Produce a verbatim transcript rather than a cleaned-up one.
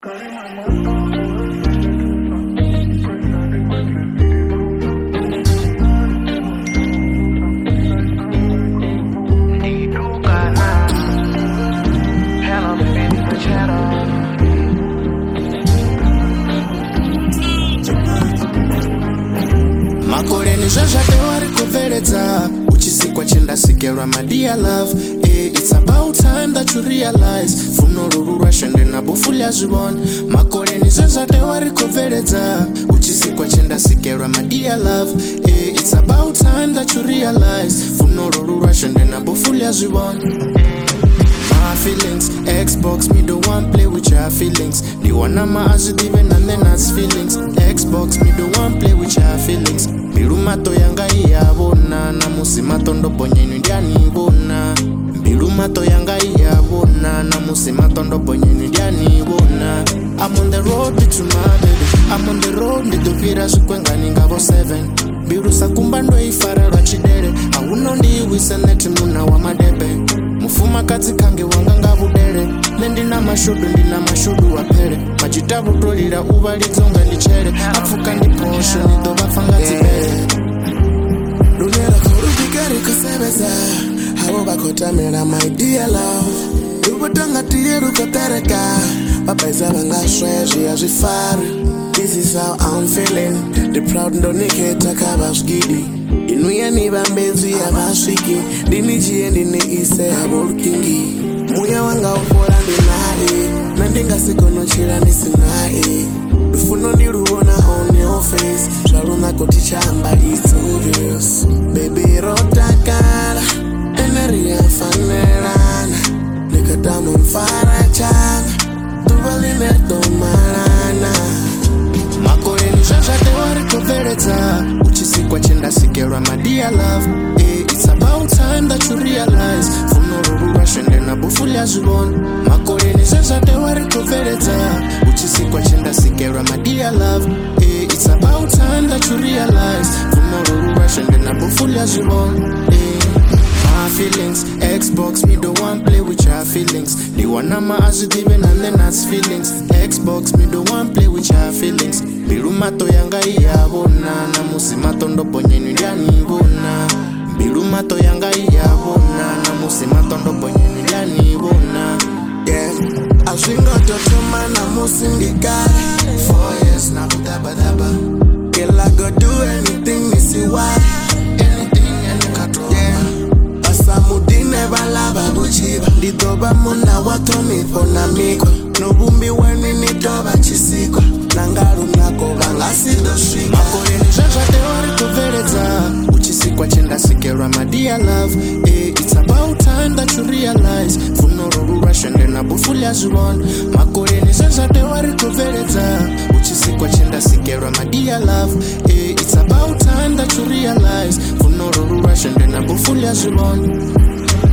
Uchisikwa chenda sikerwa my dear love. Eh, it's about time that you realize funo rurura shende na bufulya zibon makore ni zezate wari koveredza. Uchisikwa chenda sikerwa my dear love. Eh, it's about time that you realize funo rurura shende na bufulya zibon. My feelings, Xbox, me don't want play with your feelings. The one I'm positive and then that's feelings. Xbox, me don't want play with your feelings. Birumato yanga iyabona na musimato ndobonye ndiani bona. Birumato yanga iyabona na musimato ndobonye ndiani bona. I'm on the road to my baby. I'm on the road nditopira zvikwengani ngavo seven. Birusa kumbando ifara rachidere. Auno ndiwisa neti muna wa madebe. Mufuma kazi kange wanga ngabudere. Nendina mashudu ndina mashudu wapere. Majitabu tolira ubalidzonga ndichere. Afuka ndiposho nidoba fanga tibere. Lunela kurubikari kusebeza. Habo bakotamera my dear love. Lubutanga tiyeru kotereka. Papa izaba ngashweji ya jifari. This is how I'm feeling. The proud ndoniketa kabashgidi. Inuya nibambezi ya bashiki. Dinijie ndine ise ya burkingi. Muya wanga upora ndinae. Nandinga sikono chira nisinae. Ufuno nirubona on your face. Shaluna kotichamba it's obvious. Baby rotakara. Eneria fanerana. Nikadamu mfarachana. Tuvaline domarana. Makore ni zezate wari koveredza. Uchisikwa chenda sikerwa my dear love. Eh, it's about time that you realize funo rurura shende na bufulya zibon makore ni zezate wari koveredza. Uchisikwa chenda sikerwa my dear love. Eh, it's about time that you realize funo rurura shende na bufulya zibon. Eh, my feelings, Xbox, me don't want play with your feelings. The one I'm positive and then that's feelings. Xbox, me don't want play with your feelings. Birumato yanga iyabona na musimato ndobonye ndiani bona. Birumato yanga iyabona na musimato ndobonye ndiani bona. Yeah, ashinga totoma na musindika. Four years na budaba daba. Girl, I go do anything, missy why. Anything and kato. Yeah, asamudine balaba buchiba. Didoba muna watomi pona miko. Nobumbi weni nidoba chisiko. Nangaru nako bangasido shika. Makore ni zezate wari koveredza. Uchisikwa chenda sikerwa my dear love. Eh, it's about time that you realize funo rurura shende na bufulya zibon makore ni zezate wari koveredza. Uchisikwa chenda sikerwa my dear love. Eh, it's about time that you realize funo rurura shende na bufulya zibon.